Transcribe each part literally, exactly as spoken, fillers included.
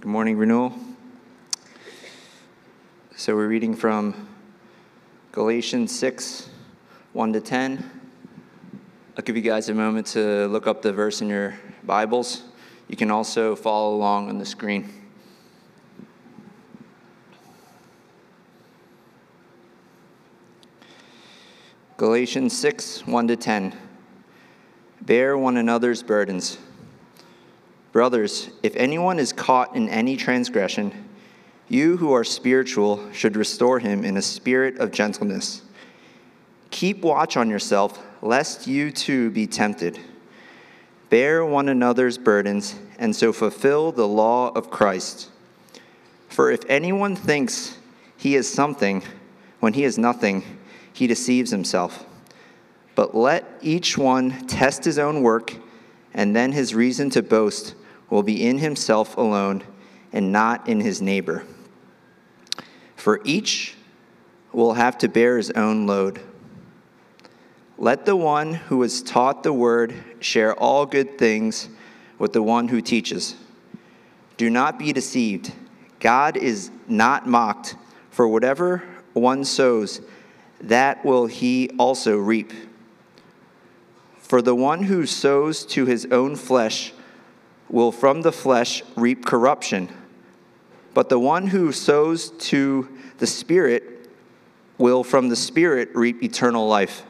Good morning, Renewal. So we're reading from Galatians six, one to ten. I'll give you guys a moment to look up the verse in your Bibles. You can also follow along on the screen. Galatians six, one to ten. Bear one another's burdens. Brothers, if anyone is caught in any transgression, you who are spiritual should restore him in a spirit of gentleness. Keep watch on yourself, lest you too be tempted. Bear one another's burdens, and so fulfill the law of Christ. For if anyone thinks he is something when he is nothing, he deceives himself. But let each one test his own work, and then his reason to boast will be in himself alone and not in his neighbor. For each will have to bear his own load. Let the one who is taught the word share all good things with the one who teaches. Do not be deceived. God is not mocked, for whatever one sows, that will he also reap. For the one who sows to his own flesh will from the flesh reap corruption, but the one who sows to the Spirit will from the Spirit reap eternal life.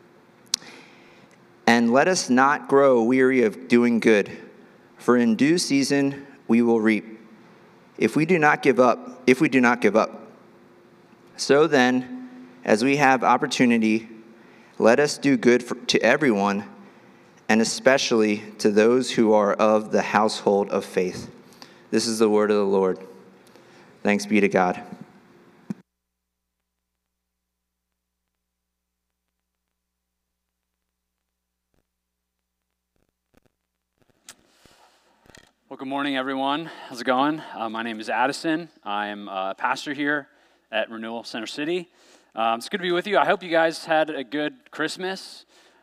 And let us not grow weary of doing good, for in due season we will reap, if we do not give up, if we do not give up. So then, as we have opportunity, let us do good for, to everyone, and especially to those who are of the household of faith. This is the word of the Lord. Thanks be to God. Well, good morning, everyone. How's it going? Uh, my name is Addison. I'm a pastor here at Renewal Center City. Um, it's good to be with you. I hope you guys had a good Christmas.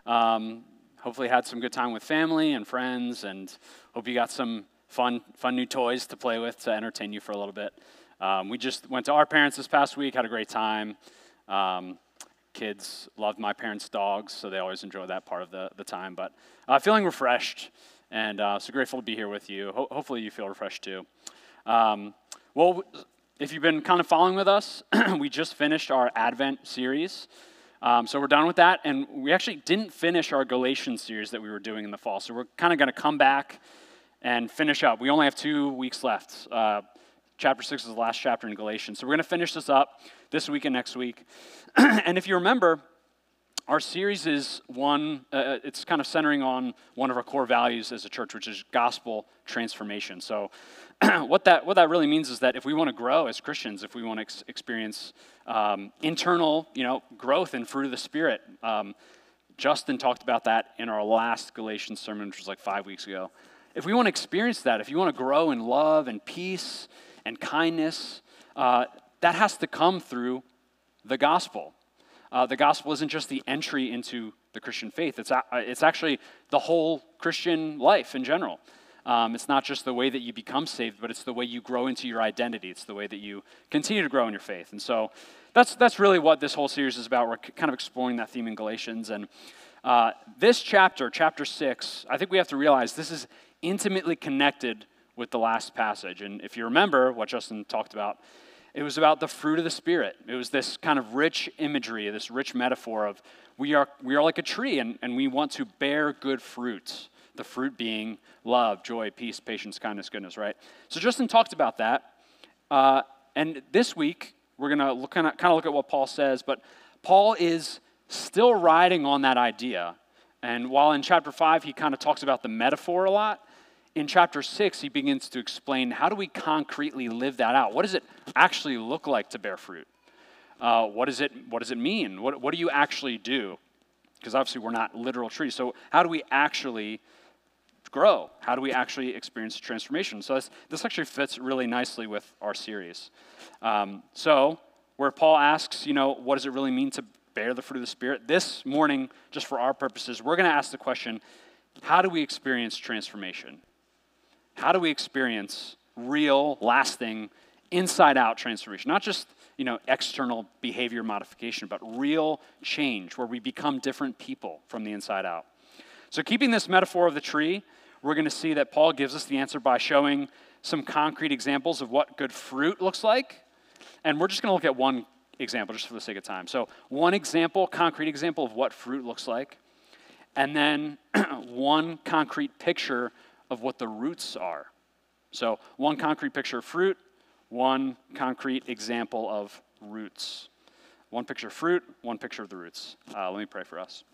Um, hopefully had some good time with family and friends, and hope you got some fun fun new toys to play with to entertain you for a little bit. Um, we just went to our parents this past week, had a great time. Um, kids loved my parents' dogs, so they always enjoy that part of the, the time. But uh, feeling refreshed, and uh, so grateful to be here with you. Ho- hopefully you feel refreshed too. Um, well, if you've been kind of following with us, we just finished our Advent series. Um, so we're done with that, and we actually didn't finish our Galatians series that we were doing in the fall. So we're kind of going to come back and finish up. We only have two weeks left. Uh, chapter six is the last chapter in Galatians. So we're going to finish this up this week and next week. And if you remember, our series is one, uh, it's kind of centering on one of our core values as a church, which is gospel transformation. So what that what that really means is that if we want to grow as Christians, if we want to ex- experience um, internal, you know, growth and fruit of the Spirit, um, Justin talked about that in our last Galatians sermon, which was like five weeks ago. If we want to experience that, if you want to grow in love and peace and kindness, uh, that has to come through the gospel. Uh, the gospel isn't just the entry into the Christian faith. It's, a, it's actually the whole Christian life in general. Um, it's not just the way that you become saved, but it's the way you grow into your identity. It's the way that you continue to grow in your faith. And so that's that's really what this whole series is about. We're kind of exploring that theme in Galatians. And uh, this chapter, chapter six, I think we have to realize this is intimately connected with the last passage. And if you remember what Justin talked about, it was about the fruit of the Spirit. It was this kind of rich imagery, this rich metaphor of we are we are like a tree, and, and we want to bear good fruit. The fruit being love, joy, peace, patience, kindness, goodness, right? So Justin talked about that. Uh, and this week, we're going to look, kind of kind of look at what Paul says, but Paul is still riding on that idea. And while in chapter five, he kind of talks about the metaphor a lot, in chapter six, he begins to explain how do we concretely live that out? What does it actually look like to bear fruit? Uh, what, is it, what does it mean? What, what do you actually do? Because obviously we're not literal trees. So how do we actually grow? How do we actually experience transformation? So this, this actually fits really nicely with our series. Um, so where Paul asks, you know, what does it really mean to bear the fruit of the Spirit? This morning, just for our purposes, we're going to ask the question, how do we experience transformation? How do we experience real, lasting, inside-out transformation. Not just, you know, external behavior modification, but real change where we become different people from the inside out. So keeping this metaphor of the tree, we're going to see that Paul gives us the answer by showing some concrete examples of what good fruit looks like. And we're just going to look at one example just for the sake of time. So one example, concrete example of what fruit looks like. And then one concrete picture of what the roots are. So one concrete picture of fruit, one concrete example of roots. One picture of fruit, one picture of the roots. Uh, let me pray for us.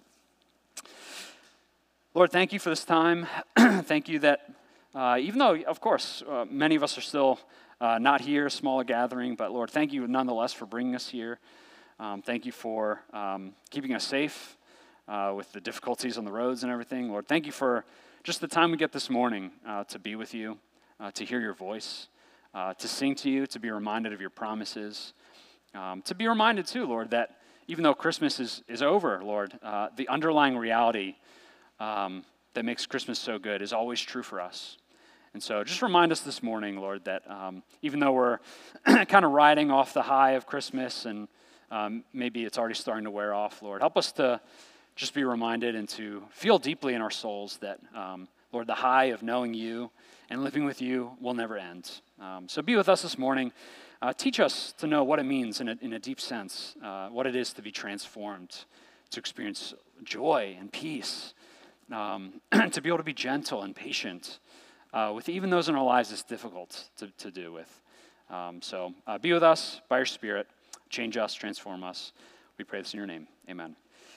Lord, thank you for this time. Thank you that uh, even though, of course, uh, many of us are still uh, not here, a smaller gathering, but Lord, thank you nonetheless for bringing us here. Um, thank you for um, keeping us safe uh, with the difficulties on the roads and everything. Lord, thank you for just the time we get this morning uh, to be with you, uh, to hear your voice, uh, to sing to you, to be reminded of your promises, um, to be reminded too, Lord, that even though Christmas is, is over, Lord, uh, the underlying reality Um, that makes Christmas so good is always true for us. And so just remind us this morning, Lord, that um, even though we're kind of riding off the high of Christmas and um, maybe it's already starting to wear off, Lord, help us to just be reminded and to feel deeply in our souls that, um, Lord, the high of knowing you and living with you will never end. Um, so be with us this morning. Uh, teach us to know what it means in a, in a deep sense, uh, what it is to be transformed, to experience joy and peace, Um, to be able to be gentle and patient uh, with even those in our lives it's difficult to, to do with. Um, so uh, be with us by your Spirit. Change us, transform us. We pray this in your name. Amen.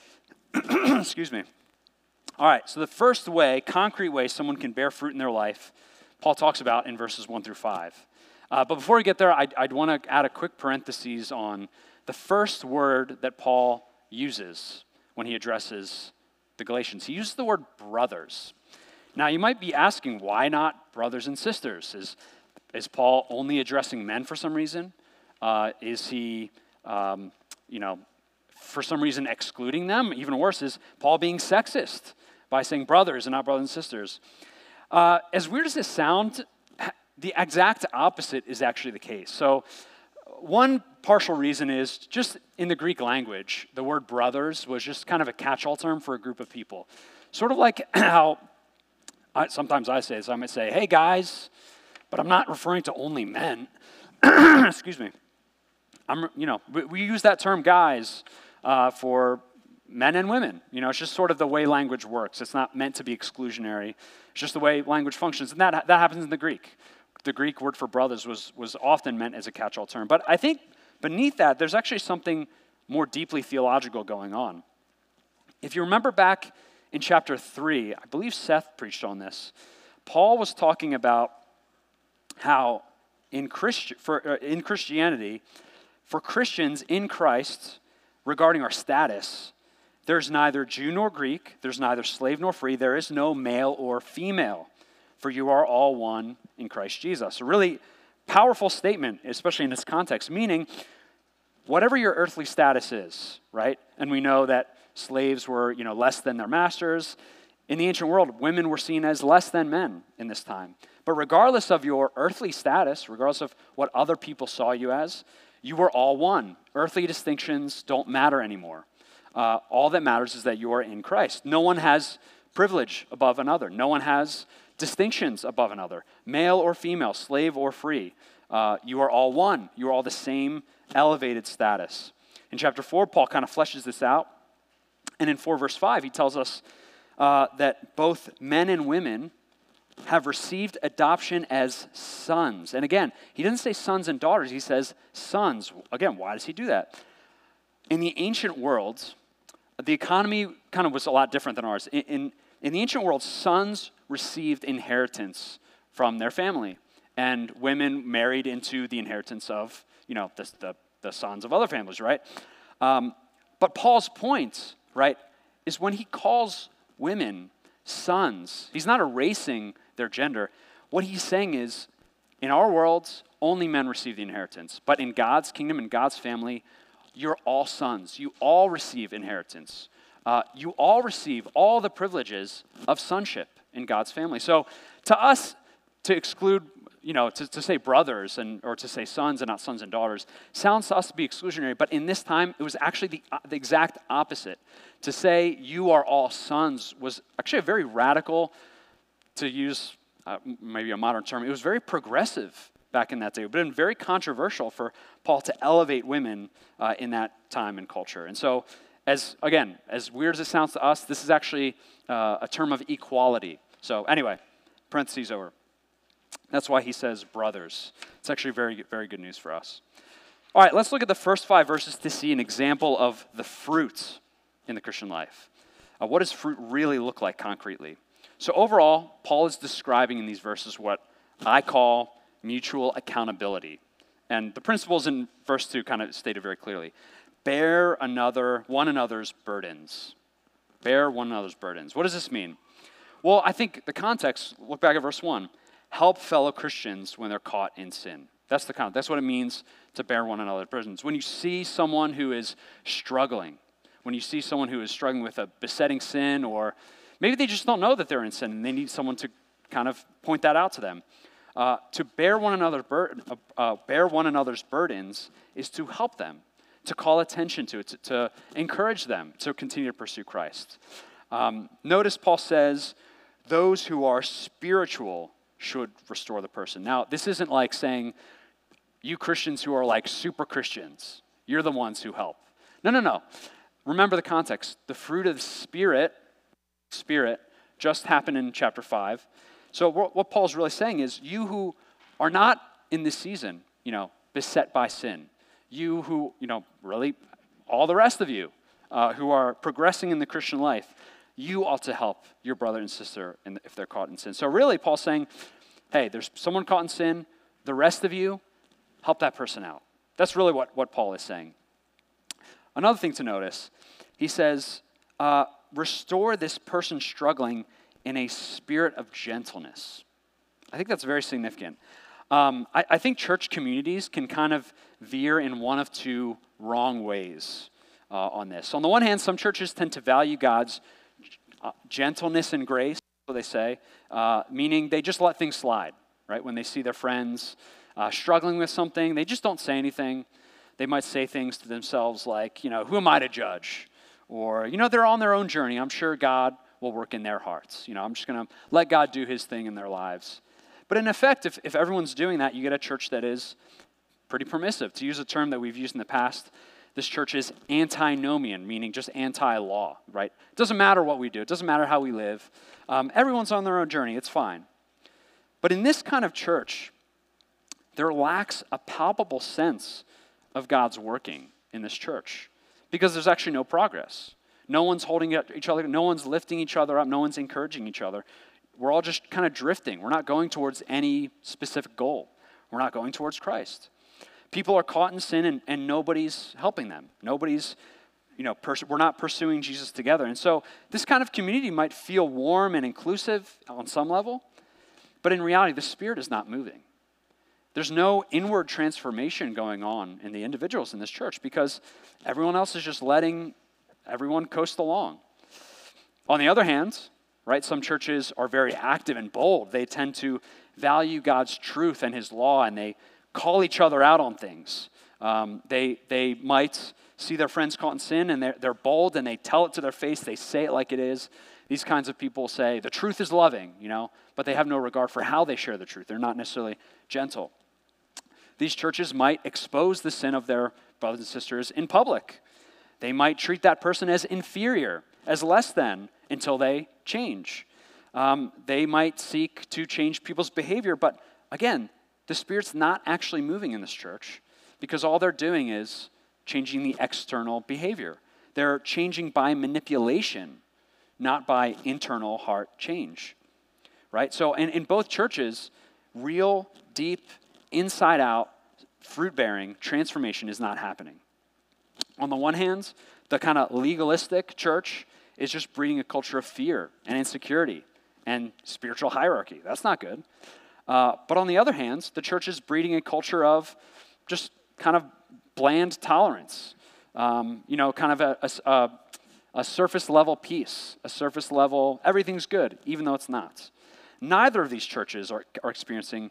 Excuse me. All right, so the first way, concrete way someone can bear fruit in their life, Paul talks about in verses one through five. Uh, but before we get there, I'd, I'd want to add a quick parenthesis on the first word that Paul uses when he addresses the Galatians. He uses the word brothers. Now, you might be asking, why not brothers and sisters? Is, is Paul only addressing men for some reason? Uh, is he, um, you know, for some reason excluding them? Even worse, is Paul being sexist by saying brothers and not brothers and sisters? Uh, as weird as this sounds, the exact opposite is actually the case. So one partial reason is just in the Greek language, the word brothers was just kind of a catch-all term for a group of people. Sort of like how I, sometimes I say this, I might say, hey guys, but I'm not referring to only men. Excuse me. I'm, you know, we, we use that term guys uh, for men and women. You know, it's just sort of the way language works. It's not meant to be exclusionary. It's just the way language functions, and that that happens in the Greek. The Greek word for brothers was, was often meant as a catch-all term. But I think beneath that, there's actually something more deeply theological going on. If you remember back in chapter three, I believe Seth preached on this, Paul was talking about how in, Christi- for, uh, in Christianity, for Christians in Christ, regarding our status, there's neither Jew nor Greek, there's neither slave nor free, there is no male or female, for you are all one in Christ Jesus. A really powerful statement, especially in this context, meaning whatever your earthly status is, right? And we know that slaves were, you know, less than their masters. In the ancient world, women were seen as less than men in this time. But regardless of your earthly status, regardless of what other people saw you as, you were all one. Earthly distinctions don't matter anymore. Uh, all that matters is that you are in Christ. No one has privilege above another. No one has distinctions above another, male or female, slave or free. Uh, you are all one. You are all the same elevated status. In chapter four, Paul kind of fleshes this out. And in four verse five, he tells us uh, that both men and women have received adoption as sons. And again, he doesn't say sons and daughters. He says sons. Again, why does he do that? In the ancient world, the economy kind of was a lot different than ours. In, in, in the ancient world, sons received inheritance from their family, and women married into the inheritance of, you know, the, the, the sons of other families, right? Um, but Paul's point, right, is when he calls women sons, he's not erasing their gender. What he's saying is, in our world, only men receive the inheritance, but in God's kingdom, in God's family, you're all sons. You all receive inheritance. Uh, you all receive all the privileges of sonship in God's family. So to us, to exclude you know, to, to say brothers and or to say sons and not sons and daughters sounds to us to be exclusionary, but in this time, it was actually the, the exact opposite. To say you are all sons was actually a very radical, to use uh, maybe a modern term, it was very progressive back in that day. It would have been very controversial for Paul to elevate women uh, in that time and culture. And so, as again, as weird as it sounds to us, this is actually uh, a term of equality. So anyway, parentheses over. That's why he says brothers. It's actually very, very good news for us. All right, let's look at the first five verses to see an example of the fruit in the Christian life. Uh, what does fruit really look like concretely? So overall, Paul is describing in these verses what I call mutual accountability. And the principles in verse two kind of stated very clearly. Bear another, one another's burdens. Bear one another's burdens. What does this mean? Well, I think the context, look back at verse one. Help fellow Christians when they're caught in sin. That's the context. That's what it means to bear one another's burdens. When you see someone who is struggling, when you see someone who is struggling with a besetting sin, or maybe they just don't know that they're in sin and they need someone to kind of point that out to them. Uh, to bear one another's bur- uh, uh, bear one another's burdens is to help them, to call attention to it, to, to encourage them to continue to pursue Christ. Um, notice Paul says, those who are spiritual should restore the person. Now, this isn't like saying, you Christians who are like super Christians, you're the ones who help. No, no, no. Remember the context. The fruit of the Spirit, Spirit, just happened in chapter five. So what, what Paul's really saying is, you who are not in this season, you know, beset by sin, you who, you know, really, all the rest of you uh, who are progressing in the Christian life, you ought to help your brother and sister in, if they're caught in sin. So really, Paul's saying, hey, there's someone caught in sin. The rest of you, help that person out. That's really what, what Paul is saying. Another thing to notice, he says, uh, restore this person struggling in a spirit of gentleness. I think that's very significant. Um, I, I think church communities can kind of veer in one of two wrong ways uh, on this. On the one hand, some churches tend to value God's uh, gentleness and grace, what they say, uh, meaning they just let things slide, right? When they see their friends uh, struggling with something, they just don't say anything. They might say things to themselves like, you know, who am I to judge? Or, you know, they're on their own journey. I'm sure God will work in their hearts. You know, I'm just going to let God do his thing in their lives. But in effect, if, if everyone's doing that, you get a church that is pretty permissive. To use a term that we've used in the past, this church is antinomian, meaning just anti-law, right? It doesn't matter what we do. It doesn't matter how we live. Um, everyone's on their own journey. It's fine. But in this kind of church, there lacks a palpable sense of God's working in this church because there's actually no progress. No one's holding each other. No one's lifting each other up. No one's encouraging each other. We're all just kind of drifting. We're not going towards any specific goal. We're not going towards Christ. People are caught in sin, and, and nobody's helping them. Nobody's, you know, pers- we're not pursuing Jesus together. And so this kind of community might feel warm and inclusive on some level, but in reality, the Spirit is not moving. There's no inward transformation going on in the individuals in this church because everyone else is just letting everyone coast along. On the other hand, right, some churches are very active and bold. They tend to value God's truth and his law, and they call each other out on things. Um, they they might see their friends caught in sin, and they're, they're bold, and they tell it to their face. They say it like it is. These kinds of people say, the truth is loving, you know, but they have no regard for how they share the truth. They're not necessarily gentle. These churches might expose the sin of their brothers and sisters in public. They might treat that person as inferior, as less than, until they change. Um, they might seek to change people's behavior, but again, the Spirit's not actually moving in this church because all they're doing is changing the external behavior. They're changing by manipulation, not by internal heart change, right? So in, in both churches, real, deep, inside-out, fruit-bearing transformation is not happening. On the one hand, the kind of legalistic church is just breeding a culture of fear and insecurity and spiritual hierarchy. That's not good. Uh, but on the other hand, the church is breeding a culture of just kind of bland tolerance, um, you know, kind of a, a, a surface level peace, a surface level, everything's good, even though it's not. Neither of these churches are, are experiencing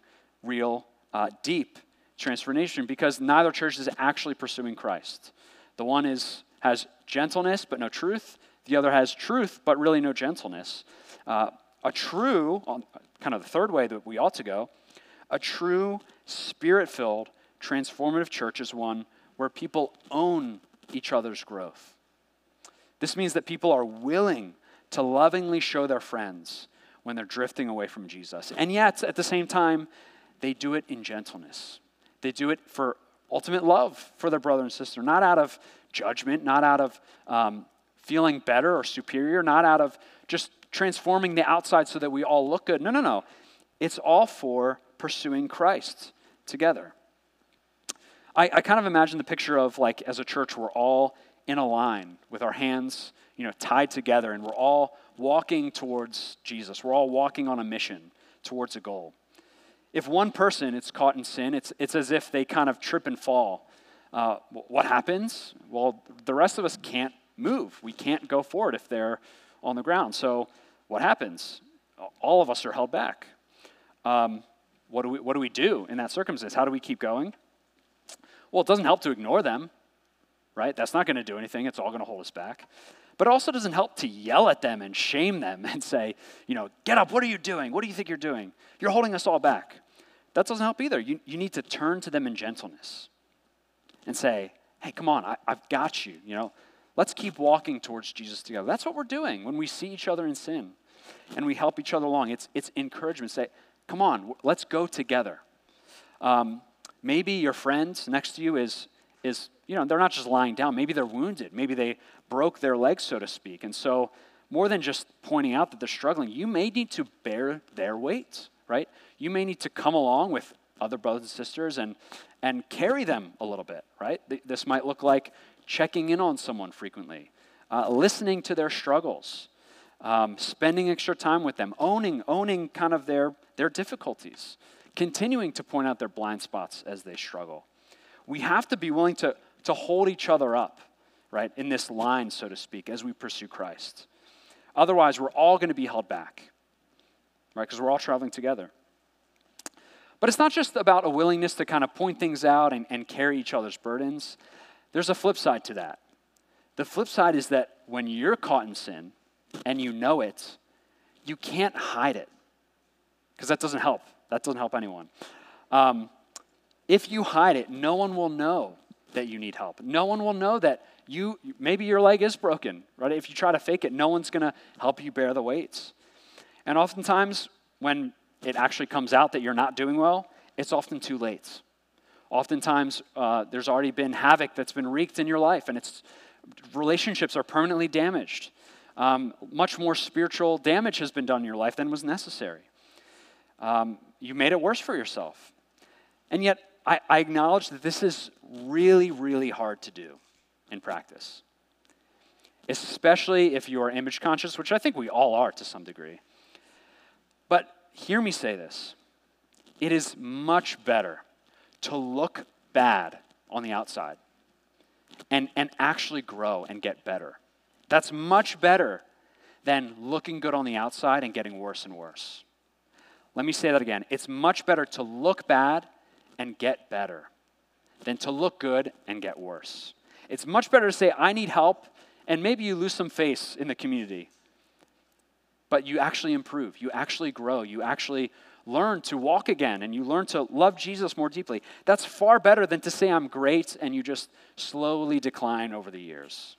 real, uh, deep transformation because neither church is actually pursuing Christ. The one is has gentleness but no truth. The other has truth but really no gentleness. Uh, a true, kind of the third way that we ought to go, a true spirit-filled transformative church is one where people own each other's growth. This means that people are willing to lovingly show their friends when they're drifting away from Jesus. And yet, at the same time, they do it in gentleness. They do it for ultimate love for their brother and sister, not out of judgment, not out of um, feeling better or superior, not out of just transforming the outside so that we all look good. No, no, no. It's all for pursuing Christ together. I, I kind of imagine the picture of, like, as a church, we're all in a line with our hands, you know, tied together, and we're all walking towards Jesus. We're all walking on a mission towards a goal. If one person is caught in sin, it's it's as if they kind of trip and fall. Uh, what happens? Well, the rest of us can't move. We can't go forward if they're on the ground. So what happens? All of us are held back. Um, what do we what do we do in that circumstance? How do we keep going? Well, it doesn't help to ignore them, right? That's not going to do anything. It's all going to hold us back. But it also doesn't help to yell at them and shame them and say, you know, get up, what are you doing? What do you think you're doing? You're holding us all back. That doesn't help either. You, you need to turn to them in gentleness and say, hey, come on, I, I've got you. You know, let's keep walking towards Jesus together. That's what we're doing when we see each other in sin and we help each other along. It's, it's encouragement. Say, come on, let's go together. Um, maybe your friend next to you is, is, you know, they're not just lying down. Maybe they're wounded. Maybe they broke their legs, so to speak. And so more than just pointing out that they're struggling, you may need to bear their weight, right? You may need to come along with other brothers and sisters and, and carry them a little bit, right? This might look like checking in on someone frequently, uh, listening to their struggles, um, spending extra time with them, owning, owning kind of their, their difficulties, continuing to point out their blind spots as they struggle. We have to be willing to, to hold each other up, right, in this line, so to speak, as we pursue Christ. Otherwise, we're all going to be held back, right, because we're all traveling together. But it's not just about a willingness to kind of point things out and, and carry each other's burdens. There's a flip side to that. The flip side is that when you're caught in sin and you know it, you can't hide it, because that doesn't help. That doesn't help anyone. Um, if you hide it, no one will know that you need help. No one will know that you, maybe your leg is broken, right? If you try to fake it, no one's going to help you bear the weights. And oftentimes, when it actually comes out that you're not doing well, it's often too late. Oftentimes, uh, there's already been havoc that's been wreaked in your life, and it's relationships are permanently damaged. Um, much more spiritual damage has been done in your life than was necessary. Um, you made it worse for yourself. And yet, I, I acknowledge that this is really, really hard to do in practice, especially if you are image conscious, which I think we all are to some degree. But hear me say this. It is much better to look bad on the outside and, and actually grow and get better. That's much better than looking good on the outside and getting worse and worse. Let me say that again. It's much better to look bad and get better than to look good and get worse. It's much better to say, I need help, and maybe you lose some face in the community, but you actually improve, you actually grow, you actually learn to walk again, and you learn to love Jesus more deeply. That's far better than to say I'm great and you just slowly decline over the years.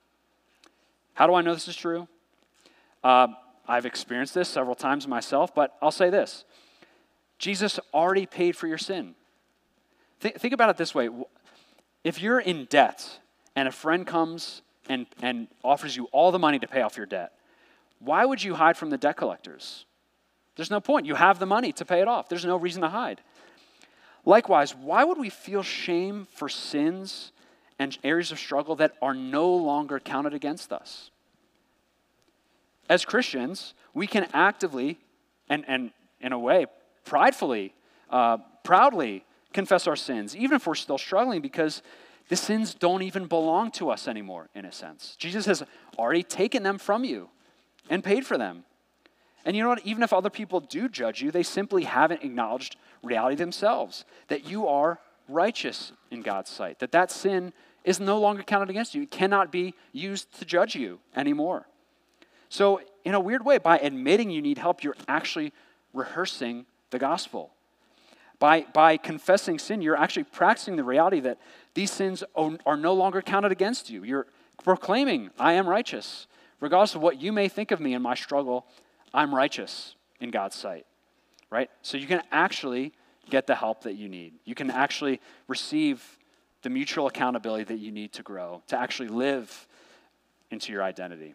How do I know this is true? Uh, I've experienced this several times myself, but I'll say this. Jesus already paid for your sin. Think, think about it this way. If you're in debt and a friend comes and, and offers you all the money to pay off your debt, why would you hide from the debt collectors? There's no point. You have the money to pay it off. There's no reason to hide. Likewise, why would we feel shame for sins and areas of struggle that are no longer counted against us? As Christians, we can actively and, and in a way, pridefully, uh, proudly confess our sins, even if we're still struggling, because the sins don't even belong to us anymore, in a sense. Jesus has already taken them from you and paid for them. And you know what? Even if other people do judge you, they simply haven't acknowledged reality themselves, that you are righteous in God's sight, that that sin is no longer counted against you. It cannot be used to judge you anymore. So in a weird way, by admitting you need help, you're actually rehearsing the gospel. By, by confessing sin, you're actually practicing the reality that these sins are no longer counted against you. You're proclaiming, I am righteous. Regardless of what you may think of me in my struggle, I'm righteous in God's sight, right? So you can actually get the help that you need. You can actually receive the mutual accountability that you need to grow, to actually live into your identity.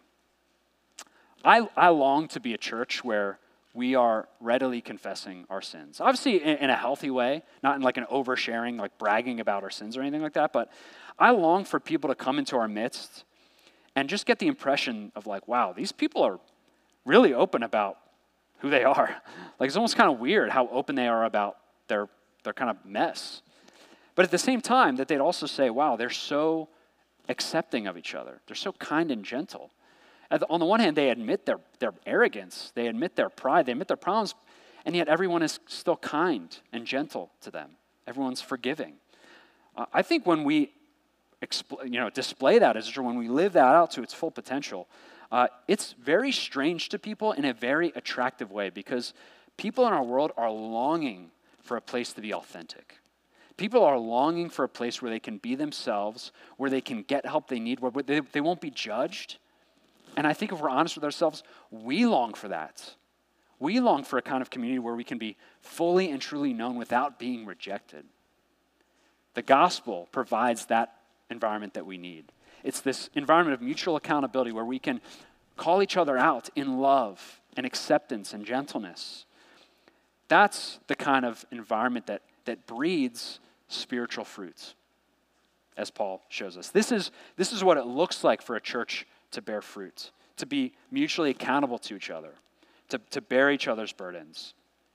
I, I long to be a church where we are readily confessing our sins. Obviously in, in a healthy way, not in like an oversharing, like bragging about our sins or anything like that, but I long for people to come into our midst and just get the impression of like, wow, these people are really open about who they are. Like it's almost kind of weird how open they are about their, their kind of mess. But at the same time, that they'd also say, wow, they're so accepting of each other. They're so kind and gentle. On the one hand, they admit their, their arrogance, they admit their pride, they admit their problems, and yet everyone is still kind and gentle to them. Everyone's forgiving. Uh, I think when we expl- you know, display that as a church, when we live that out to its full potential, uh, it's very strange to people in a very attractive way because people in our world are longing for a place to be authentic. People are longing for a place where they can be themselves, where they can get help they need, where they, they won't be judged. And I think if we're honest with ourselves, we long for that. We long for a kind of community where we can be fully and truly known without being rejected. The gospel provides that environment that we need. It's this environment of mutual accountability where we can call each other out in love and acceptance and gentleness. That's the kind of environment that, that breeds spiritual fruits, as Paul shows us. This is, this is what it looks like for a church to bear fruit, to be mutually accountable to each other, to, to bear each other's burdens.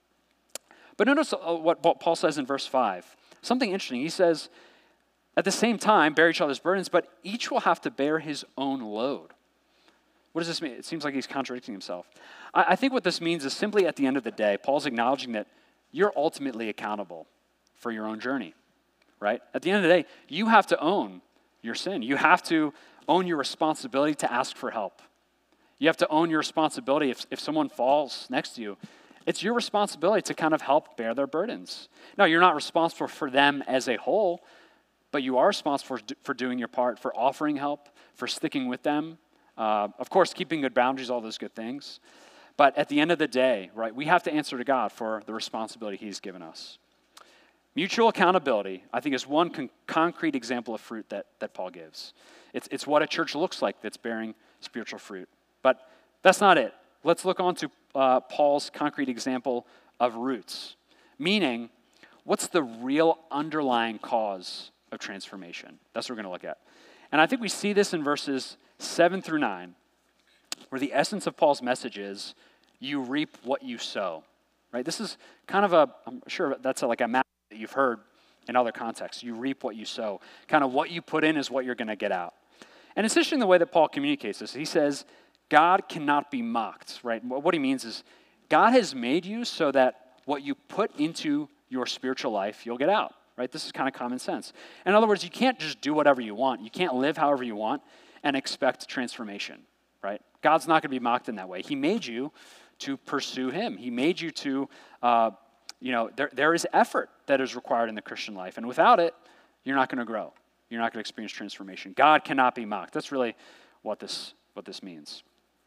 But notice what Paul says in verse five. Something interesting. He says, at the same time, bear each other's burdens, but each will have to bear his own load. What does this mean? It seems like he's contradicting himself. I, I think what this means is simply at the end of the day, Paul's acknowledging that you're ultimately accountable for your own journey, right? At the end of the day, you have to own your sin. You have to own your responsibility to ask for help. You have to own your responsibility if, if someone falls next to you. It's your responsibility to kind of help bear their burdens. Now, you're not responsible for them as a whole, but you are responsible for, for doing your part, for offering help, for sticking with them. Uh, of course, keeping good boundaries, all those good things. But at the end of the day, right, we have to answer to God for the responsibility he's given us. Mutual accountability, I think, is one con- concrete example of fruit that, that Paul gives. It's, it's what a church looks like that's bearing spiritual fruit. But that's not it. Let's look on to uh, Paul's concrete example of roots, meaning what's the real underlying cause of transformation? That's what we're going to look at. And I think we see this in verses seven through nine, where the essence of Paul's message is, you reap what you sow. Right? This is kind of a, I'm sure that's a, like a map that you've heard in other contexts. You reap what you sow. Kind of what you put in is what you're going to get out. And it's interesting the way that Paul communicates this. He says, God cannot be mocked, right? What he means is, God has made you so that what you put into your spiritual life, you'll get out, right? This is kind of common sense. In other words, you can't just do whatever you want. You can't live however you want and expect transformation, right? God's not going to be mocked in that way. He made you to pursue him. He made you to, uh, you know, there, there is effort that is required in the Christian life. And without it, you're not going to grow. You're not going to experience transformation. God cannot be mocked. That's really what this, what this means.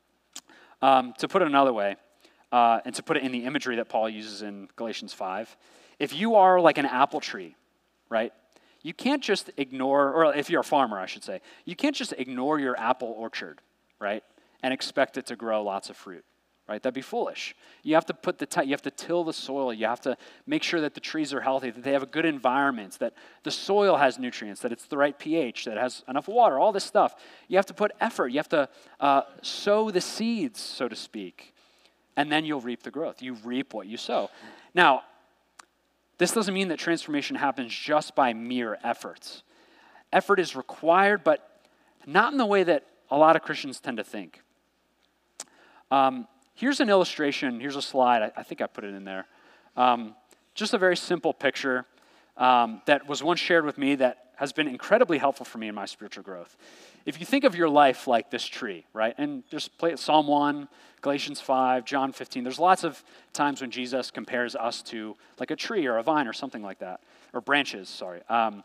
Um, to put it another way, uh, and to put it in the imagery that Paul uses in Galatians five, if you are like an apple tree, right, you can't just ignore, or if you're a farmer, I should say, you can't just ignore your apple orchard, right, and expect it to grow lots of fruit, right? That'd be foolish. You have to put the t- you have to till the soil. You have to make sure that the trees are healthy, that they have a good environment, that the soil has nutrients, that it's the right pH, that it has enough water, all this stuff. You have to put effort. You have to uh, sow the seeds, so to speak, and then you'll reap the growth. You reap what you sow. Now, this doesn't mean that transformation happens just by mere efforts. Effort is required, but not in the way that a lot of Christians tend to think. Um, here's an illustration. Here's a slide. I, I think I put it in there. Um, just a very simple picture um, that was once shared with me that has been incredibly helpful for me in my spiritual growth. If you think of your life like this tree, right? And just play Psalm one, Galatians five, John fifteen. There's lots of times when Jesus compares us to like a tree or a vine or something like that. Or branches, sorry. Um,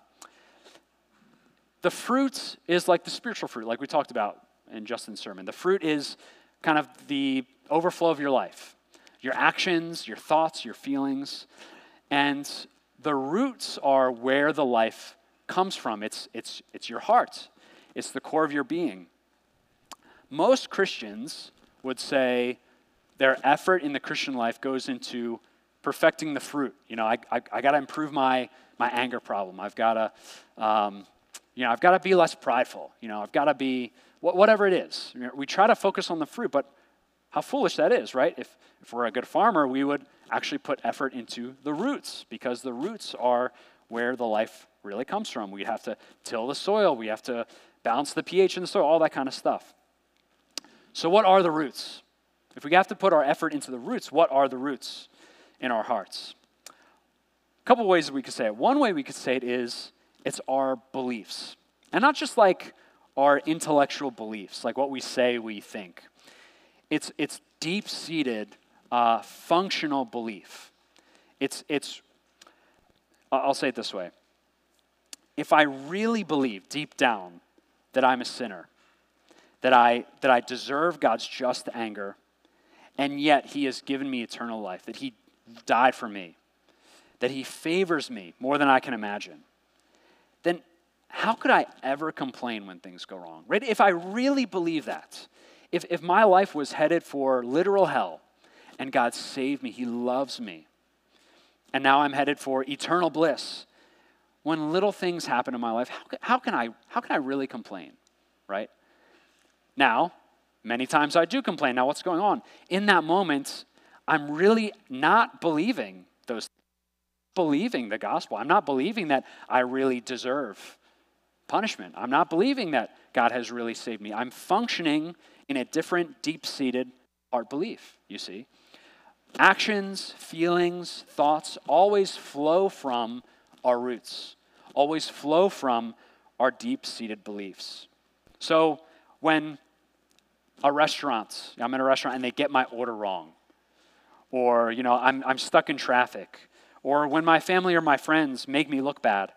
the fruit is like the spiritual fruit, like we talked about in Justin's sermon. The fruit is kind of the overflow of your life. Your actions, your thoughts, your feelings. And the roots are where the life comes from. It's, it's, it's your heart. It's the core of your being. Most Christians would say their effort in the Christian life goes into perfecting the fruit. You know, I, I, I got to improve my, my anger problem. I've got to, um, you know, I've got to be less prideful. You know, I've got to be, wh- whatever it is. We try to focus on the fruit, but how foolish that is, right? If, if we're a good farmer, we would actually put effort into the roots, because the roots are where the life really comes from. We have to till the soil. We have to balance the pH in the soil, all that kind of stuff. So what are the roots? If we have to put our effort into the roots, what are the roots in our hearts? A couple ways that we could say it. One way we could say it is it's our beliefs. And not just like our intellectual beliefs, like what we say we think. It's, it's deep-seated, uh, functional belief. It's, it's, I'll say it this way. If I really believe deep down that I'm a sinner, that I, that I deserve God's just anger, and yet he has given me eternal life, that he died for me, that he favors me more than I can imagine, then how could I ever complain when things go wrong? Right? If I really believe that, if, if my life was headed for literal hell, and God saved me, he loves me, and now I'm headed for eternal bliss, when little things happen in my life, how, how can I how can I really complain, right? Now, many times I do complain. Now, what's going on? In that moment, I'm really not believing those, believing the gospel. I'm not believing that I really deserve punishment. I'm not believing that God has really saved me. I'm functioning in a different, deep-seated heart belief, you see. Actions, feelings, thoughts always flow from our roots, always flow from our deep-seated beliefs. So when a restaurant, I'm in a restaurant and they get my order wrong, or you know, I'm I'm stuck in traffic, or when my family or my friends make me look bad,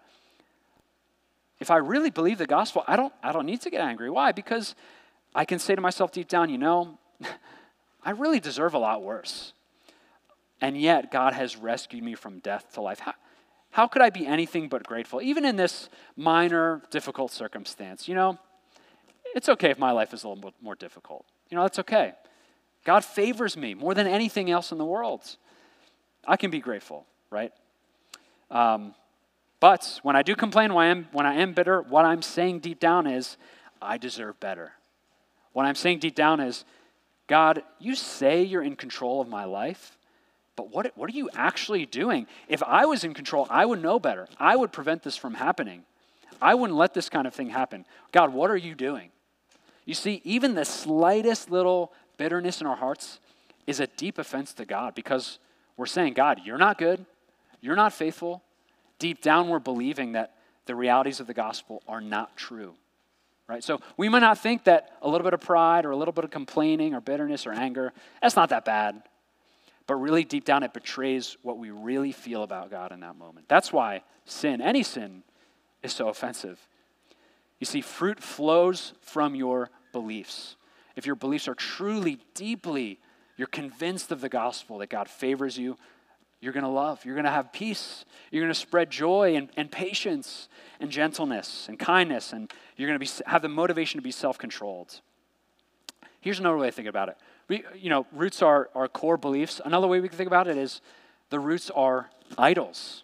if I really believe the gospel, I don't I don't need to get angry. Why? Because I can say to myself deep down, you know, I really deserve a lot worse. And yet God has rescued me from death to life. How, how could I be anything but grateful? Even in this minor, difficult circumstance, you know, it's okay if my life is a little bit more difficult. You know, that's okay. God favors me more than anything else in the world. I can be grateful, right? Um, but when I do complain, when I, am, when I am bitter, what I'm saying deep down is, I deserve better. What I'm saying deep down is, God, you say you're in control of my life, but what, what are you actually doing? If I was in control, I would know better. I would prevent this from happening. I wouldn't let this kind of thing happen. God, what are you doing? You see, even the slightest little bitterness in our hearts is a deep offense to God, because we're saying, God, you're not good. You're not faithful. Deep down, we're believing that the realities of the gospel are not true. Right? So we might not think that a little bit of pride or a little bit of complaining or bitterness or anger, that's not that bad. But really deep down, it betrays what we really feel about God in that moment. That's why sin, any sin, is so offensive. You see, fruit flows from your beliefs. If your beliefs are truly, deeply, you're convinced of the gospel, that God favors you, you're going to love, you're going to have peace, you're going to spread joy and, and patience and gentleness and kindness, and you're going to be have the motivation to be self-controlled. Here's another way to think about it. We, you know, roots are our core beliefs. Another way we can think about it is the roots are idols.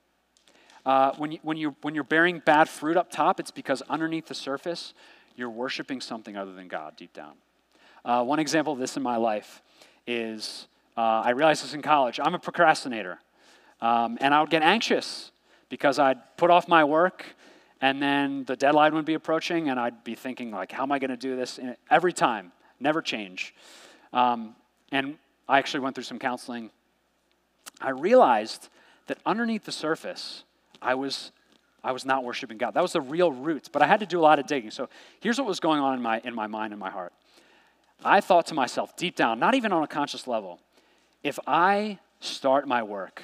Uh, when, you, when, you, when you're bearing bad fruit up top, it's because underneath the surface, you're worshiping something other than God deep down. Uh, one example of this in my life is, uh, I realized this in college, I'm a procrastinator. Um, and I would get anxious because I'd put off my work, and then the deadline would be approaching, and I'd be thinking, like, how am I going to do this? And every time, never change. Um, and I actually went through some counseling, I realized that underneath the surface, I was I was not worshiping God. That was the real roots, but I had to do a lot of digging. So here's what was going on in my in my mind and my heart. I thought to myself, deep down, not even on a conscious level, if I start my work,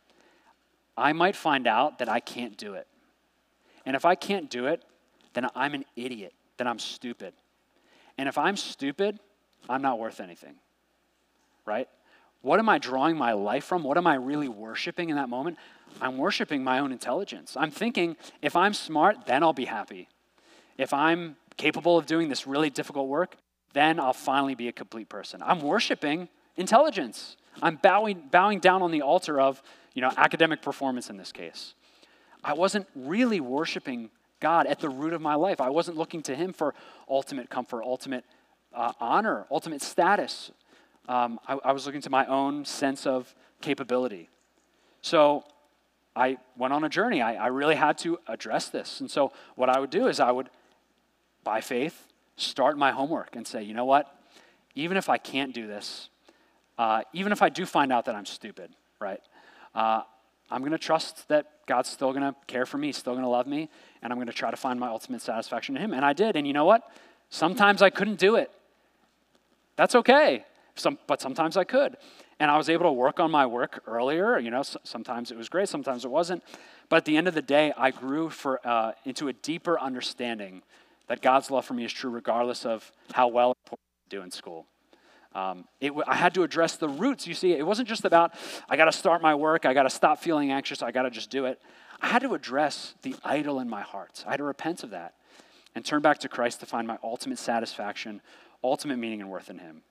I might find out that I can't do it. And if I can't do it, then I'm an idiot, then I'm stupid. And if I'm stupid, I'm not worth anything, right? What am I drawing my life from? What am I really worshiping in that moment? I'm worshiping my own intelligence. I'm thinking, if I'm smart, then I'll be happy. If I'm capable of doing this really difficult work, then I'll finally be a complete person. I'm worshiping intelligence. I'm bowing, bowing down on the altar of, you know, academic performance in this case. I wasn't really worshiping God at the root of my life. I wasn't looking to him for ultimate comfort, ultimate uh, honor, ultimate status. Um, I, I was looking to my own sense of capability. So I went on a journey. I, I really had to address this. And so what I would do is I would, by faith, start my homework and say, you know what? Even if I can't do this, uh, even if I do find out that I'm stupid, right? Uh, I'm going to trust that God's still going to care for me, still going to love me, and I'm going to try to find my ultimate satisfaction in him. And I did. And you know what? Sometimes I couldn't do it. That's okay. Some, but sometimes I could. And I was able to work on my work earlier. You know, sometimes it was great, sometimes it wasn't. But at the end of the day, I grew for uh, into a deeper understanding that God's love for me is true regardless of how well I do in school. Um, it, I had to address the roots. You see, it wasn't just about, I got to start my work, I got to stop feeling anxious, I got to just do it. I had to address the idol in my heart. I had to repent of that and turn back to Christ to find my ultimate satisfaction, ultimate meaning and worth in him.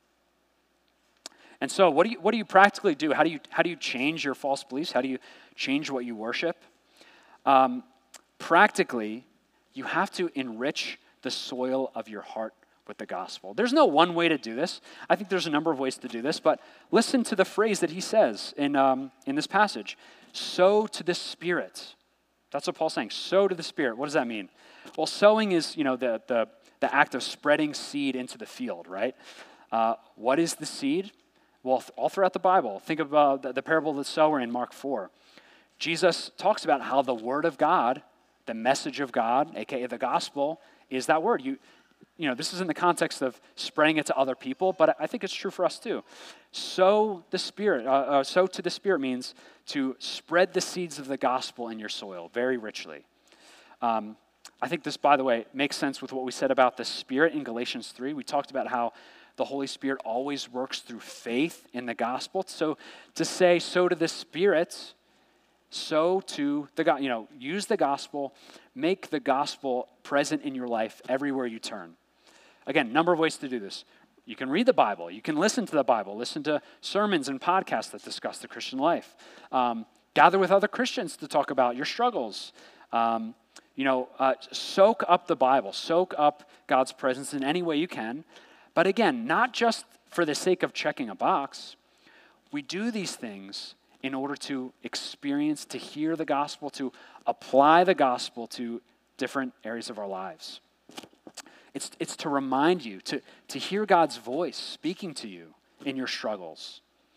And so what do you what do you practically do? How do you how do you change your false beliefs? How do you change what you worship? Um, practically, you have to enrich the soil of your heart with the gospel. There's no one way to do this. I think there's a number of ways to do this, but listen to the phrase that he says in um, in this passage. Sow to the Spirit. That's what Paul's saying. Sow to the Spirit. What does that mean? Well, sowing is, you know, the the the act of spreading seed into the field, right? Uh, what is the seed? Well, all throughout the Bible, think of uh, the, the parable of the sower in Mark four. Jesus talks about how the word of God, the message of God, aka the gospel, is that word. You, you know, this is in the context of spreading it to other people, but I think it's true for us too. Sow the Spirit. Uh, uh, sow to the Spirit means to spread the seeds of the gospel in your soil very richly. Um, I think this, by the way, makes sense with what we said about the Spirit in Galatians three. We talked about how the Holy Spirit always works through faith in the gospel. So to say, sow to the Spirit, sow to the God, you know, use the gospel, make the gospel present in your life everywhere you turn. Again, number of ways to do this. You can read the Bible. You can listen to the Bible. Listen to sermons and podcasts that discuss the Christian life. Um, gather with other Christians to talk about your struggles. Um, you know, uh, soak up the Bible. Soak up God's presence in any way you can. But again, not just for the sake of checking a box. We do these things in order to experience, to hear the gospel, to apply the gospel to different areas of our lives. It's, it's to remind you, to, to hear God's voice speaking to you in your struggles.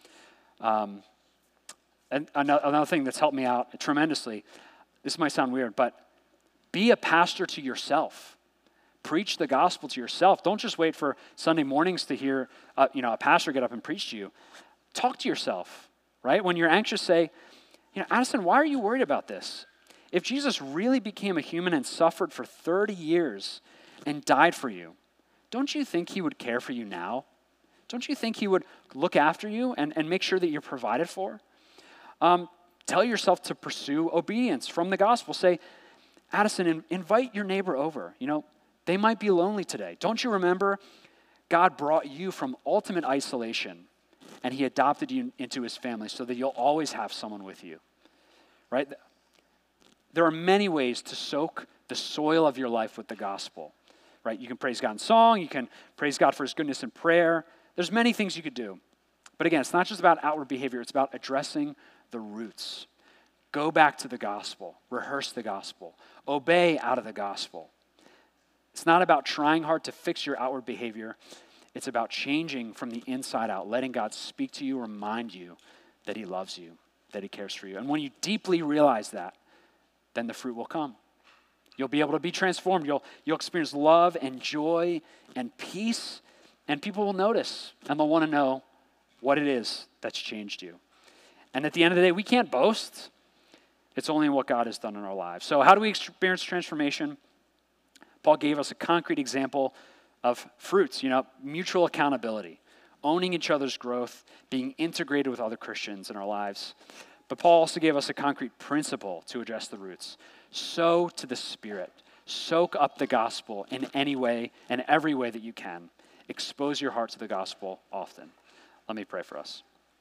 Um, and another, another thing that's helped me out tremendously, this might sound weird, but be a pastor to yourself. Preach the gospel to yourself. Don't just wait for Sunday mornings to hear uh, you know, a pastor get up and preach to you. Talk to yourself, right? When you're anxious, say, you know, Addison, why are you worried about this? If Jesus really became a human and suffered for thirty years and died for you, don't you think he would care for you now? Don't you think he would look after you and, and make sure that you're provided for? Um, tell yourself to pursue obedience from the gospel. Say, Addison, in, invite your neighbor over. You know, they might be lonely today. Don't you remember God brought you from ultimate isolation and he adopted you into his family so that you'll always have someone with you, right? There are many ways to soak the soil of your life with the gospel, right? You can praise God in song. You can praise God for his goodness in prayer. There's many things you could do. But again, it's not just about outward behavior. It's about addressing the roots. Go back to the gospel. Rehearse the gospel. Obey out of the gospel. It's not about trying hard to fix your outward behavior. It's about changing from the inside out, letting God speak to you, remind you that he loves you, that he cares for you. And when you deeply realize that, then the fruit will come. You'll be able to be transformed. You'll, you'll experience love and joy and peace, and people will notice, and they'll want to know what it is that's changed you. And at the end of the day, we can't boast. It's only in what God has done in our lives. So how do we experience transformation? Paul gave us a concrete example of fruits, you know, mutual accountability, owning each other's growth, being integrated with other Christians in our lives. But Paul also gave us a concrete principle to address the roots. Sow to the Spirit. Soak up the gospel in any way and every way that you can. Expose your heart to the gospel often. Let me pray for us.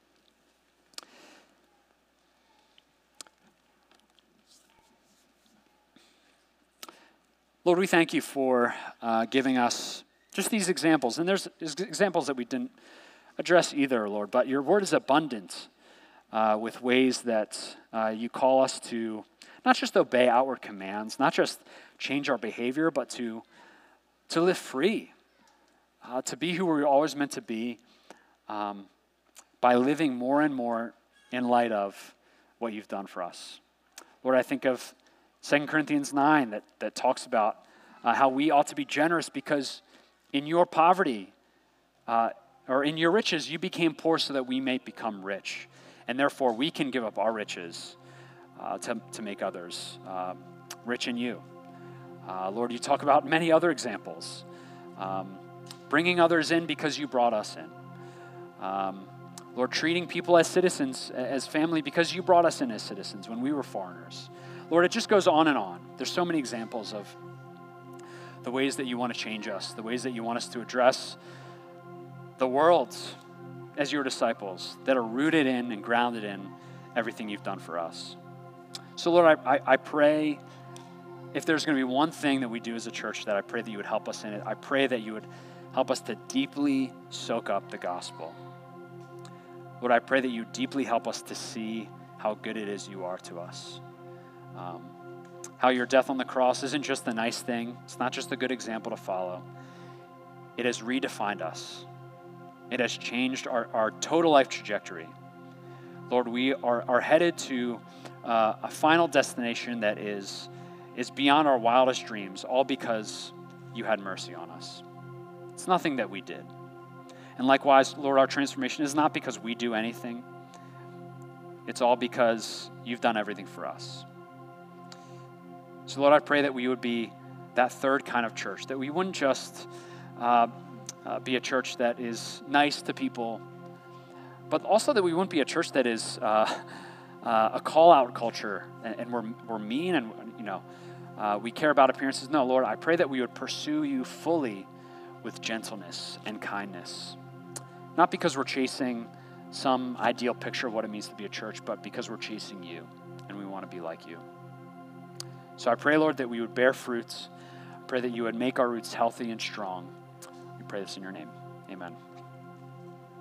Lord, we thank you for uh, giving us just these examples. And there's, there's examples that we didn't address either, Lord, but your word is abundant uh, with ways that uh, you call us to not just obey outward commands, not just change our behavior, but to, to live free, uh, to be who we're always meant to be um, by living more and more in light of what you've done for us. Lord, I think of Second Corinthians nine that, that talks about uh, how we ought to be generous because in your poverty, uh, or in your riches, you became poor so that we may become rich. And therefore, we can give up our riches uh, to, to make others uh, rich in you. Uh, Lord, you talk about many other examples. Um, bringing others in because you brought us in. Um, Lord, treating people as citizens, as family, because you brought us in as citizens when we were foreigners. Lord, it just goes on and on. There's so many examples of the ways that you want to change us, the ways that you want us to address the world as your disciples that are rooted in and grounded in everything you've done for us. So, Lord, I, I, I pray if there's going to be one thing that we do as a church, that I pray that you would help us in it. I pray that you would help us to deeply soak up the gospel. Lord, I pray that you deeply help us to see how good it is you are to us. Um, how your death on the cross isn't just a nice thing. It's not just a good example to follow. It has redefined us. It has changed our, our total life trajectory. Lord, we are, are headed to uh, a final destination that is, is beyond our wildest dreams, all because you had mercy on us. It's nothing that we did. And likewise, Lord, our transformation is not because we do anything. It's all because you've done everything for us. So, Lord, I pray that we would be that third kind of church, that we wouldn't just uh, uh, be a church that is nice to people, but also that we wouldn't be a church that is uh, uh, a call-out culture, and, and we're, we're mean and, you know, uh, we care about appearances. No, Lord, I pray that we would pursue you fully with gentleness and kindness, not because we're chasing some ideal picture of what it means to be a church, but because we're chasing you, and we want to be like you. So I pray, Lord, that we would bear fruits. I pray that you would make our roots healthy and strong. We pray this in your name. Amen.